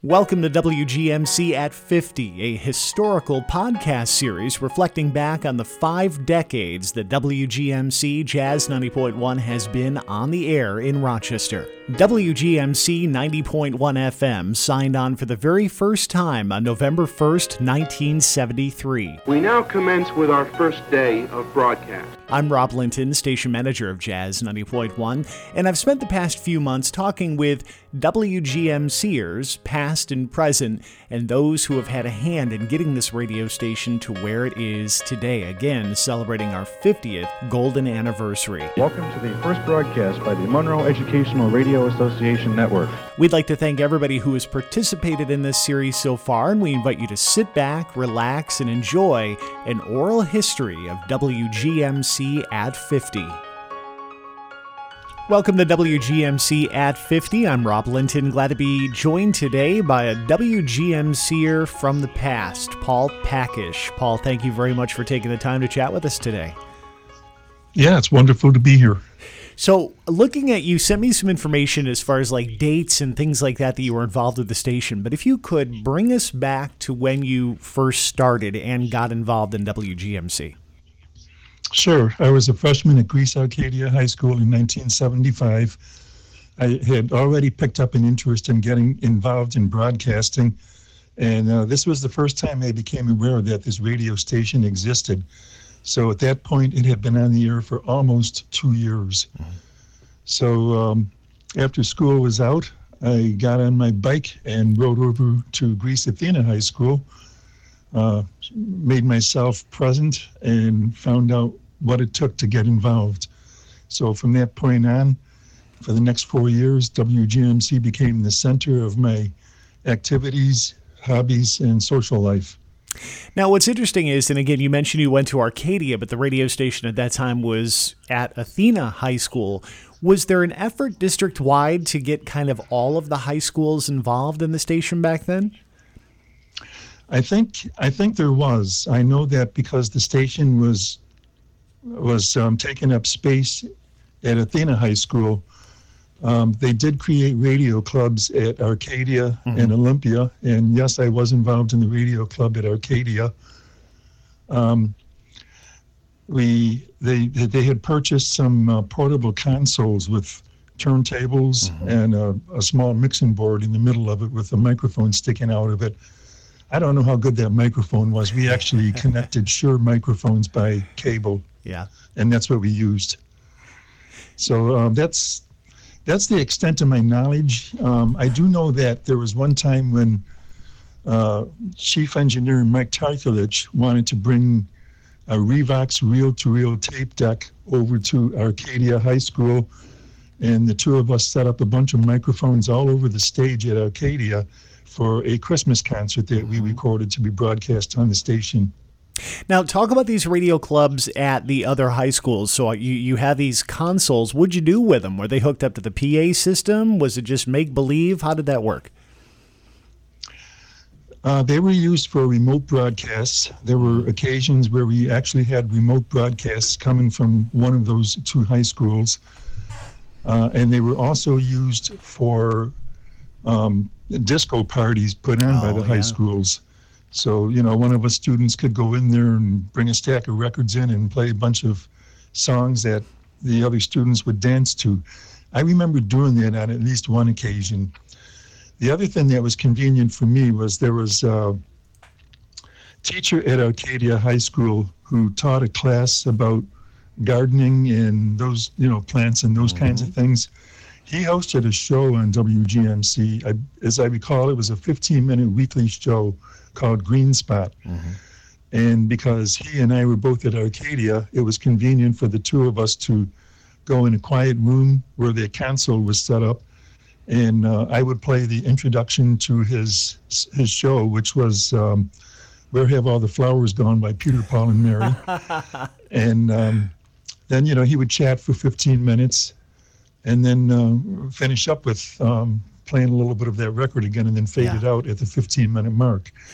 Welcome to WGMC at 50, a historical podcast series reflecting back on the 5 decades that WGMC Jazz 90.1 has been on the air in Rochester. WGMC 90.1 FM signed on for the very first time on November 1st, 1973. We now commence with our first day of broadcast. I'm Rob Linton, station manager of Jazz 90.1, and I've spent the past few months talking with WGMCers, past and present, and those who have had a hand in getting this radio station to where it is today, again celebrating our 50th golden anniversary. Welcome to the first broadcast by the Monroe Educational Radio Association Network. We'd like to thank everybody who has participated in this series so far, and we invite you to sit back, relax, and enjoy an oral history of WGMC at 50. Welcome to WGMC at 50. I'm Rob Linton, glad to be joined today by a WGMCer from the past, Paul Pakish. Paul, thank you very much for taking the time to chat with us today. Yeah, it's wonderful to be here. So, looking at you, sent me some information as far as like dates and things like that you were involved with the station. But if you could bring us back to when you first started and got involved in WGMC. Sure. I was a freshman at Greece Arcadia High School in 1975. I had already picked up an interest in getting involved in broadcasting, and this was the first time I became aware that this radio station existed. So at that point, it had been on the air for almost 2 years. So after school was out, I got on my bike and rode over to Greece Athena High School, made myself present, and found out what it took to get involved. So from that point on, for the next 4 years, WGMC became the center of my activities, hobbies, and social life. Now, what's interesting is, and again, you mentioned you went to Arcadia, but the radio station at that time was at Athena High School. Was there an effort district-wide to get kind of all of the high schools involved in the station back then? I think there was. I know that because the station was taking up space at Athena High School. They did create radio clubs at Arcadia and Olympia, and yes, I was involved in the radio club at Arcadia. They had purchased some portable consoles with turntables and a small mixing board in the middle of it with a microphone sticking out of it. I don't know how good that microphone was. We actually connected Shure microphones by cable. Yeah. And that's what we used. So that's the extent of my knowledge. I do know that there was one time when Chief Engineer Mike Tarkulich wanted to bring a Revox reel-to-reel tape deck over to Arcadia High School, and the two of us set up a bunch of microphones all over the stage at Arcadia for a Christmas concert that we recorded to be broadcast on the station. Now, talk about these radio clubs at the other high schools. So you have these consoles. What'd you do with them? Were they hooked up to the PA system? Was it just make-believe? How did that work? They were used for remote broadcasts. There were occasions where we actually had remote broadcasts coming from one of those 2 high schools. And they were also used for disco parties put on by the high schools. So, one of us students could go in there and bring a stack of records in and play a bunch of songs that the other students would dance to. I remember doing that on at least one occasion. The other thing that was convenient for me was there was a teacher at Arcadia High School who taught a class about gardening and those, plants and those kinds of things. He hosted a show on WGMC. As I recall, it was a 15-minute weekly show called Green Spot. And because he and I were both at Arcadia, it was convenient for the two of us to go in a quiet room where the console was set up, and I would play the introduction to his show, which was Where Have All the Flowers Gone by Peter, Paul, and Mary. And then, he would chat for 15 minutes and then finish up with playing a little bit of that record again and then fade it out at the 15-minute mark.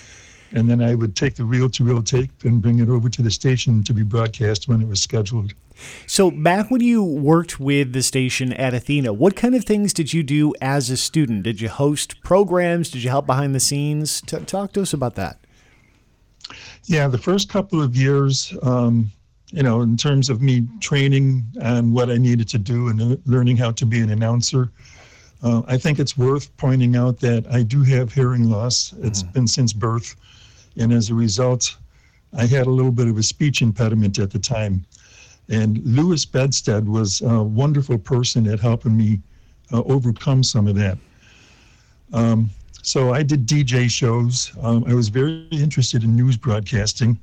and then I would take the reel-to-reel tape and bring it over to the station to be broadcast when it was scheduled. So back when you worked with the station at Athena, what kind of things did you do as a student? Did you host programs? Did you help behind the scenes? Talk to us about that. Yeah, the first couple of years, in terms of me training on what I needed to do and learning how to be an announcer, I think it's worth pointing out that I do have hearing loss. It's been since birth. And as a result, I had a little bit of a speech impediment at the time. And Louis Bedstead was a wonderful person at helping me overcome some of that. So I did DJ shows. I was very interested in news broadcasting.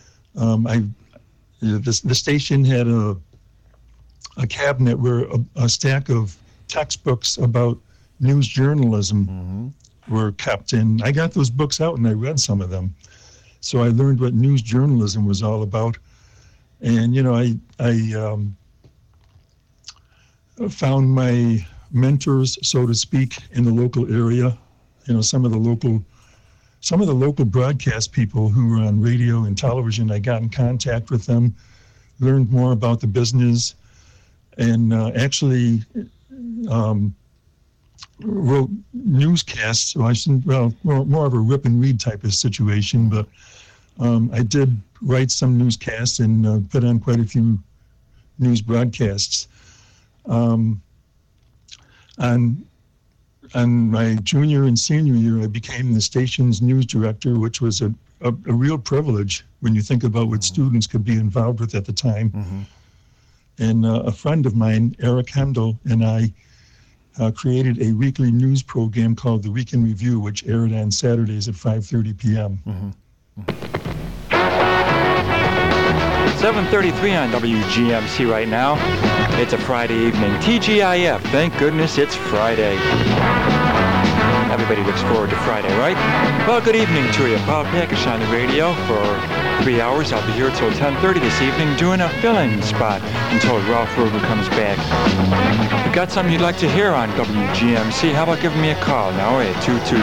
The station had a cabinet where a stack of textbooks about news journalism were kept in. I got those books out and I read some of them. So I learned what news journalism was all about. And, I found my mentors, so to speak, in the local area. Some of the local broadcast people who were on radio and television, I got in contact with them, learned more about the business, and actually wrote newscasts. So more of a rip and read type of situation, but I did write some newscasts and put on quite a few news broadcasts. On my junior and senior year, I became the station's news director, which was a real privilege when you think about what students could be involved with at the time. And a friend of mine, Eric Hemdall, and I created a weekly news program called The Week in Review, which aired on Saturdays at 5:30 p.m. 7:33 on WGMC right now. It's a Friday evening. TGIF, thank goodness it's Friday. Everybody looks forward to Friday, right? Well, good evening to you. Paul Pakish on the radio for 3 hours. I'll be here till 10:30 this evening doing a fill-in spot until Ralph Ruger comes back. If you got something you'd like to hear on WGMC, how about giving me a call now at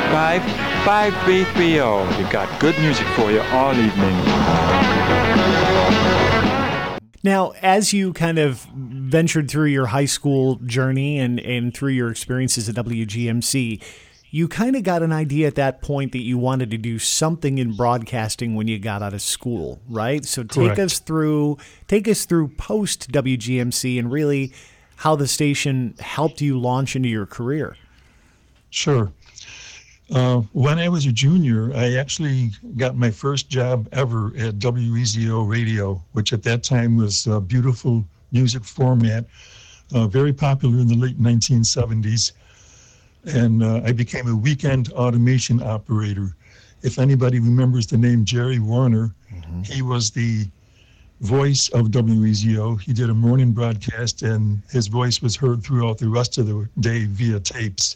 225-5330. We've got good music for you all evening. Now, as you kind of ventured through your high school journey and through your experiences at WGMC, you kind of got an idea at that point that you wanted to do something in broadcasting when you got out of school, right? So take us through post WGMC and really how the station helped you launch into your career. Sure. When I was a junior, I actually got my first job ever at WEZO Radio, which at that time was a beautiful music format, very popular in the late 1970s. And I became a weekend automation operator. If anybody remembers the name Jerry Warner, he was the voice of WEZO. He did a morning broadcast, and his voice was heard throughout the rest of the day via tapes.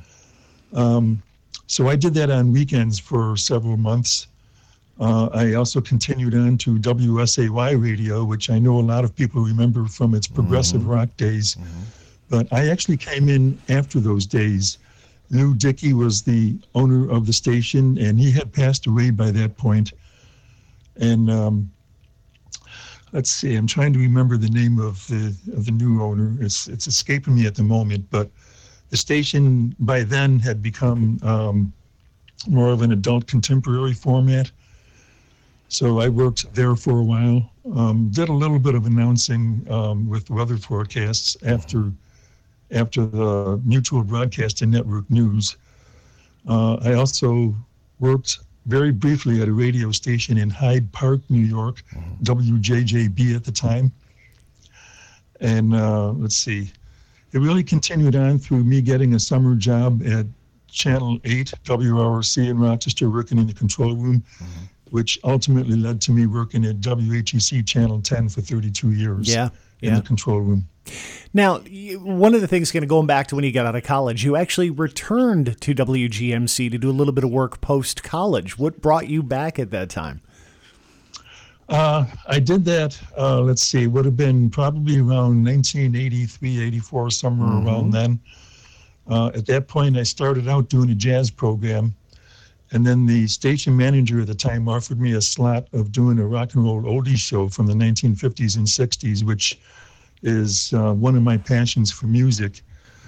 So I did that on weekends for several months. I also continued on to WSAY Radio, which I know a lot of people remember from its progressive rock days. But I actually came in after those days. Lou Dickey was the owner of the station, and he had passed away by that point. And let's see, I'm trying to remember the name of the new owner. It's escaping me at the moment, but the station by then had become more of an adult contemporary format. So I worked there for a while, did a little bit of announcing with weather forecasts after the Mutual Broadcasting Network News. I also worked very briefly at a radio station in Hyde Park, New York, WJJB at the time. And let's see. It really continued on through me getting a summer job at Channel 8, WRC in Rochester, working in the control room, which ultimately led to me working at WHEC Channel 10 for 32 years in the control room. Now, one of the things, kind of going back to when you got out of college, you actually returned to WGMC to do a little bit of work post-college. What brought you back at that time? I did that, let's see, would have been probably around 1983, 84, somewhere around then. At that point, I started out doing a jazz program, And then the station manager at the time offered me a slot of doing a rock and roll oldies show from the 1950s and 60s, which is one of my passions for music.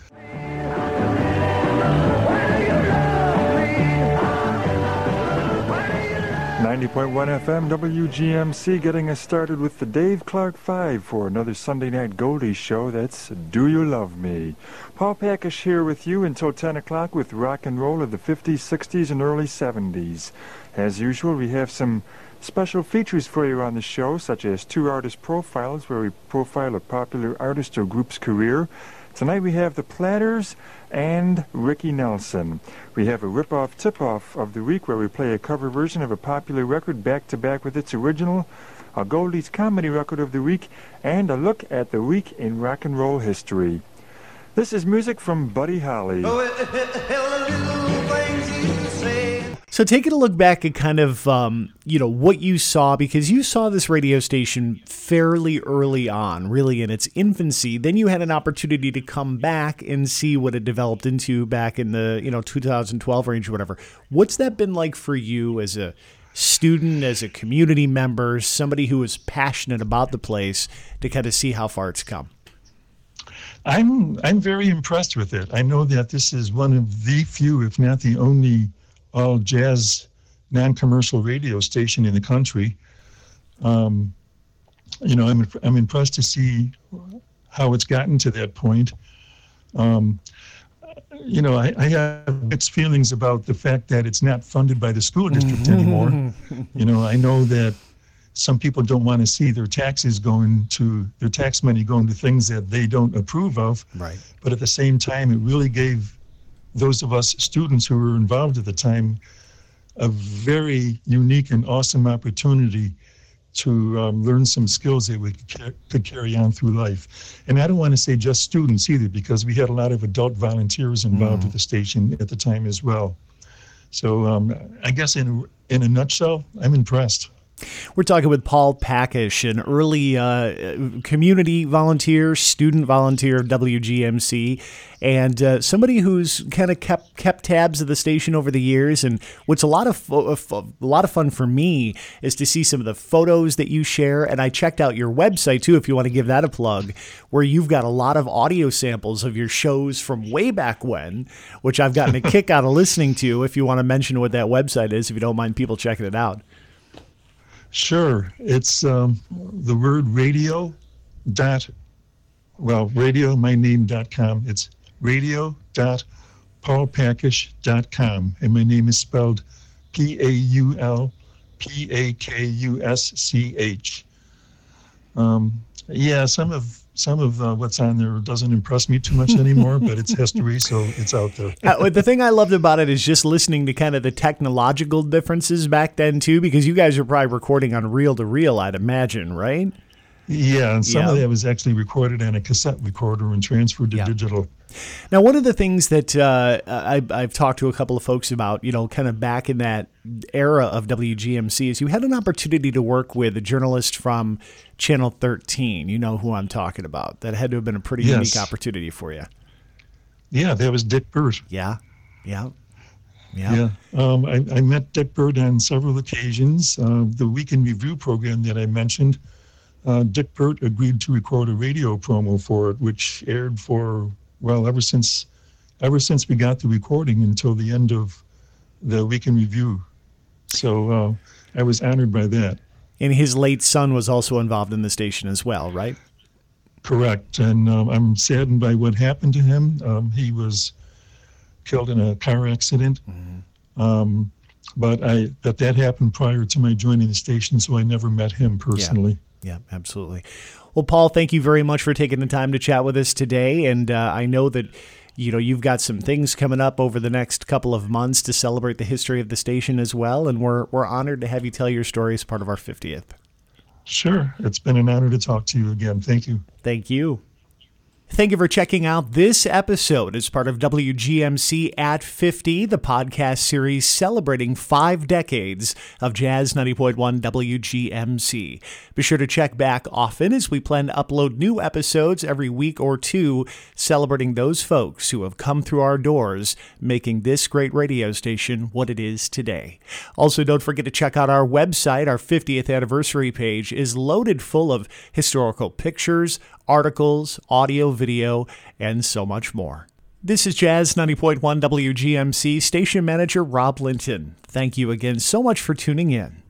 90.1 FM WGMC getting us started with the Dave Clark 5 for another Sunday Night Goldie show. That's Do You Love Me? Paul Packish here with you until 10 o'clock with rock and roll of the 50s, 60s, and early 70s. As usual, we have some special features for you on the show, such as 2 artist profiles where we profile a popular artist or group's career. Tonight we have the Platters and Ricky Nelson. We have a rip-off tip-off of the week where we play a cover version of a popular record back-to-back with its original, a Goldie's comedy record of the week, and a look at the week in rock and roll history. This is music from Buddy Holly. So taking a look back at kind of, what you saw, because you saw this radio station fairly early on, really in its infancy. Then you had an opportunity to come back and see what it developed into back in the, 2012 range or whatever. What's that been like for you as a student, as a community member, somebody who is passionate about the place, to kind of see how far it's come? I'm very impressed with it. I know that this is one of the few, if not the only, all jazz non-commercial radio station in the country. I'm impressed to see how it's gotten to that point. I have mixed feelings about the fact that it's not funded by the school district anymore. I know that some people don't want to see their tax money going to things that they don't approve of. Right. But at the same time, it really gave those of us students who were involved at the time a very unique and awesome opportunity to learn some skills that we could carry on through life. And I don't want to say just students either, because we had a lot of adult volunteers involved at the station at the time as well. So I guess in a nutshell, I'm impressed. We're talking with Paul Packish, an early community volunteer, student volunteer of WGMC, and somebody who's kind of kept tabs of the station over the years. And what's a lot of fun for me is to see some of the photos that you share. And I checked out your website too, if you want to give that a plug, where you've got a lot of audio samples of your shows from way back when, which I've gotten a kick out of listening to. If you want to mention what that website is, if you don't mind people checking it out. Sure. It's the word radiomyname.com. It's radio.paulpackish.com. And my name is spelled Paulpackusch. Some of what's on there doesn't impress me too much anymore, but it's history, so it's out there. The thing I loved about it is just listening to kind of the technological differences back then, too, because you guys are probably recording on reel-to-reel, I'd imagine, right? Yeah, and some of that was actually recorded on a cassette recorder and transferred to digital. Now, one of the things that I've talked to a couple of folks about, kind of back in that era of WGMC, is you had an opportunity to work with a journalist from Channel 13. You know who I'm talking about. That had to have been a pretty unique opportunity for you. Yeah, that was Dick Burt. Yeah. I met Dick Burt on several occasions. The Week in Review program that I mentioned, Dick Burt agreed to record a radio promo for it, which aired for, ever since we got the recording until the end of the Week in Review. So I was honored by that. And his late son was also involved in the station as well, right? Correct. And I'm saddened by what happened to him. He was killed in a car accident. Mm-hmm. But that happened prior to my joining the station, so I never met him personally. Yeah, absolutely. Well, Paul, thank you very much for taking the time to chat with us today. And I know that you've got some things coming up over the next couple of months to celebrate the history of the station as well. And we're honored to have you tell your story as part of our 50th. Sure. It's been an honor to talk to you again. Thank you. Thank you. Thank you for checking out this episode as part of WGMC at 50, the podcast series celebrating 5 decades of Jazz 90.1 WGMC. Be sure to check back often as we plan to upload new episodes every week or two, celebrating those folks who have come through our doors, making this great radio station what it is today. Also, don't forget to check out our website. Our 50th anniversary page is loaded full of historical pictures, articles, audio, video, and so much more. This is Jazz 90.1 WGMC station manager Rob Linton. Thank you again so much for tuning in.